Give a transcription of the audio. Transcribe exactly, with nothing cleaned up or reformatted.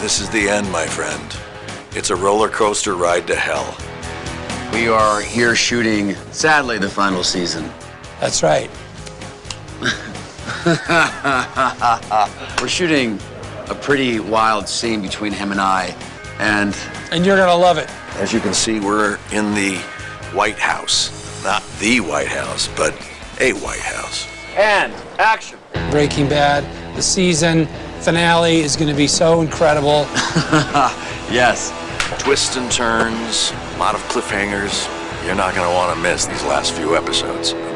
This is the end, my friend. It's a roller coaster ride to hell. We are here shooting, sadly, the final season. That's right. We're shooting a pretty wild scene between him and I, and... And you're gonna love it. As you can see, we're in the White House. Not the White House, but a White House. And action. Breaking Bad, the season finale is gonna be so incredible. Yes. Twists and turns, a lot of cliffhangers. You're not gonna want to miss these last few episodes.